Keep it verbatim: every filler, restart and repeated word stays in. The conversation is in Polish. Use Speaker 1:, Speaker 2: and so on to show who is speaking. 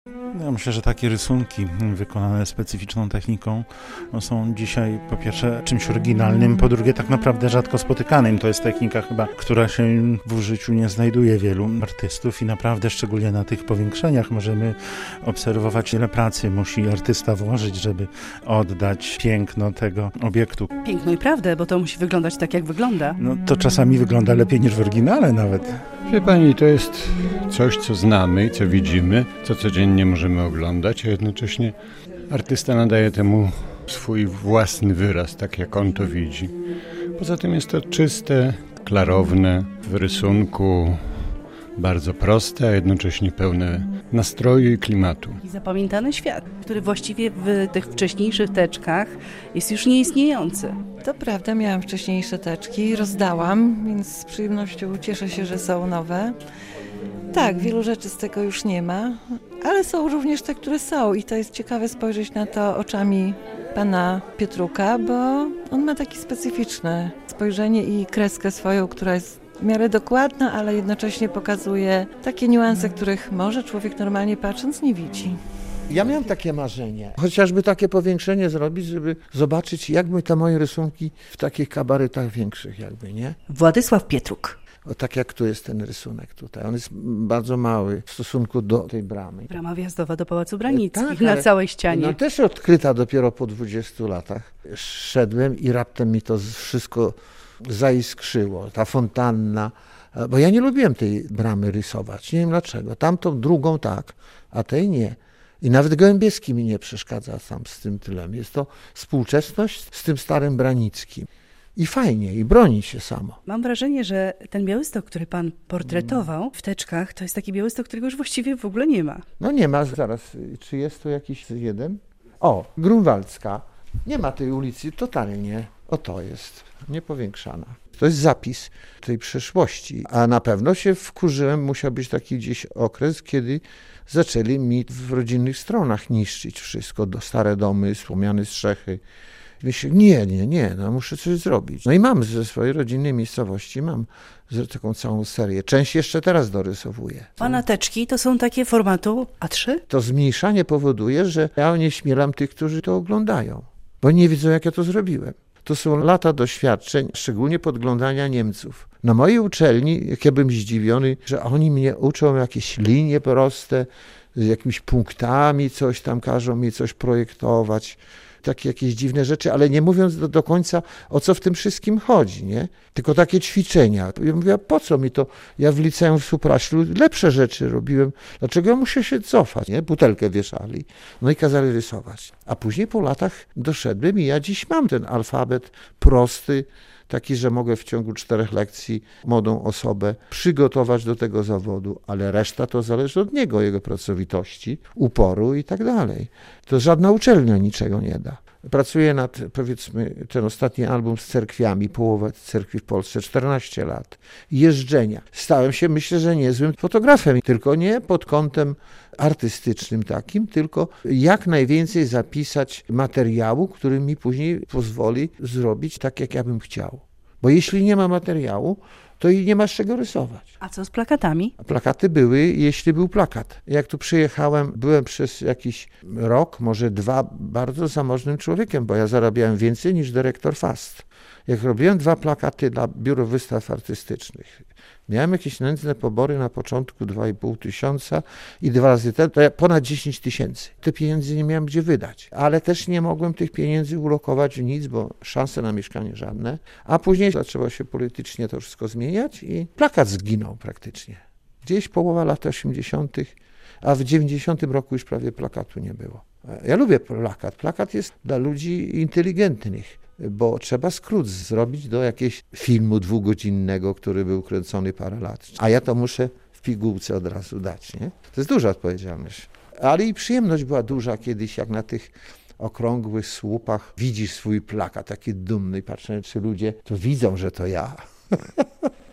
Speaker 1: Ja myślę, że takie rysunki wykonane specyficzną techniką no są dzisiaj po pierwsze czymś oryginalnym, po drugie tak naprawdę rzadko spotykanym. To jest technika chyba, która się w życiu nie znajduje wielu artystów i naprawdę szczególnie na tych powiększeniach możemy obserwować, ile pracy musi artysta włożyć, żeby oddać piękno tego obiektu.
Speaker 2: Piękno i prawdę, bo to musi wyglądać tak, jak wygląda.
Speaker 1: No to czasami wygląda lepiej niż w oryginale nawet.
Speaker 3: Wie pani, to jest coś, co znamy i co widzimy, co codziennie możemy oglądać, a jednocześnie artysta nadaje temu swój własny wyraz, tak jak on to widzi. Poza tym jest to czyste, klarowne, w rysunku bardzo proste, a jednocześnie pełne nastroju i klimatu.
Speaker 2: I zapamiętany świat, który właściwie w tych wcześniejszych teczkach jest już nieistniejący.
Speaker 4: To prawda, miałam wcześniejsze teczki, rozdałam, więc z przyjemnością cieszę się, że są nowe. Tak, wielu rzeczy z tego już nie ma, ale są również te, które są i to jest ciekawe spojrzeć na to oczami pana Pietruka, bo on ma takie specyficzne spojrzenie i kreskę swoją, która jest w miarę dokładna, ale jednocześnie pokazuje takie niuanse, których może człowiek normalnie patrząc nie widzi.
Speaker 5: Ja miałem takie marzenie, chociażby takie powiększenie zrobić, żeby zobaczyć, jakby te moje rysunki w takich kabaretach większych jakby, nie?
Speaker 2: Władysław Pietruk.
Speaker 5: O, tak jak tu jest ten rysunek tutaj. On jest bardzo mały w stosunku do tej bramy.
Speaker 2: Brama wjazdowa do Pałacu Branickich
Speaker 5: Tak,
Speaker 2: na
Speaker 5: ale-
Speaker 2: całej ścianie.
Speaker 5: No też odkryta dopiero po dwudziestu latach. Szedłem i raptem mi to z- wszystko zaiskrzyło. Ta fontanna, bo ja nie lubiłem tej bramy rysować. Nie wiem dlaczego. Tamtą drugą tak, a tej nie. I nawet Gołębieski mi nie przeszkadza sam z tym tylem. Jest to współczesność z tym starym Branickim. I fajnie, i broni się samo.
Speaker 2: Mam wrażenie, że ten Białystok, który pan portretował w teczkach, to jest taki Białystok, którego już właściwie w ogóle nie ma.
Speaker 5: No nie ma, zaraz, czy jest tu jakiś jeden? O, Grunwaldzka. Nie ma tej ulicy totalnie. O, to jest, niepowiększana. To jest zapis tej przeszłości. A na pewno się wkurzyłem, musiał być taki gdzieś okres, kiedy zaczęli mi w rodzinnych stronach niszczyć wszystko, do stare domy, słomiane strzechy. Myślę, nie, nie, nie, no muszę coś zrobić. No i mam ze swojej rodzinnej miejscowości, mam z- taką całą serię. Część jeszcze teraz dorysowuję.
Speaker 2: Pana teczki to są takie formatu A trzy?
Speaker 5: To zmniejszanie powoduje, że ja nie śmielam tych, którzy to oglądają, bo nie wiedzą, jak ja to zrobiłem. To są lata doświadczeń, szczególnie podglądania Niemców. Na mojej uczelni, jak ja bym zdziwiony, że oni mnie uczą jakieś linie proste, z jakimiś punktami, coś tam każą mi coś projektować. Takie jakieś dziwne rzeczy, ale nie mówiąc do, do końca, o co w tym wszystkim chodzi, nie? Tylko takie ćwiczenia. Ja mówię, a po co mi to? Ja w liceum w Supraślu lepsze rzeczy robiłem. Dlaczego ja muszę się cofać, nie? Butelkę wieszali. No i kazali rysować. A później po latach doszedłem i ja dziś mam ten alfabet prosty, taki, że mogę w ciągu czterech lekcji młodą osobę przygotować do tego zawodu, ale reszta to zależy od niego, jego pracowitości, uporu i tak dalej. To żadna uczelnia niczego nie da. Pracuję nad, powiedzmy, ten ostatni album z cerkwiami, połowę cerkwi w Polsce, czternaście lat, jeżdżenia. Stałem się, myślę, że niezłym fotografem, tylko nie pod kątem artystycznym takim, tylko jak najwięcej zapisać materiału, który mi później pozwoli zrobić tak, jak ja bym chciał. Bo jeśli nie ma materiału, to i nie ma z czego rysować.
Speaker 2: A co z plakatami?
Speaker 5: A plakaty były, jeśli był plakat. Jak tu przyjechałem, byłem przez jakiś rok, może dwa, bardzo zamożnym człowiekiem, bo ja zarabiałem więcej niż dyrektor F A S T. Jak robiłem dwa plakaty dla Biura Wystaw Artystycznych, miałem jakieś nędzne pobory na początku dwa i pół tysiąca i dwa razy ten, to ja ponad dziesięć tysięcy. Te pieniędzy nie miałem gdzie wydać, ale też nie mogłem tych pieniędzy ulokować w nic, bo szanse na mieszkanie żadne. A później zaczęło się politycznie to wszystko zmieniać i plakat zginął praktycznie. Gdzieś połowa lat osiemdziesiątych, a w dziewięćdziesiątym roku już prawie plakatu nie było. Ja lubię plakat. Plakat jest dla ludzi inteligentnych, bo trzeba skrót zrobić do jakiegoś filmu dwugodzinnego, który był kręcony parę lat. A ja to muszę w pigułce od razu dać, nie? To jest duża odpowiedzialność. Ale i przyjemność była duża kiedyś, jak na tych okrągłych słupach widzisz swój plakat, taki dumny, i patrzę, czy ludzie to widzą, że to ja.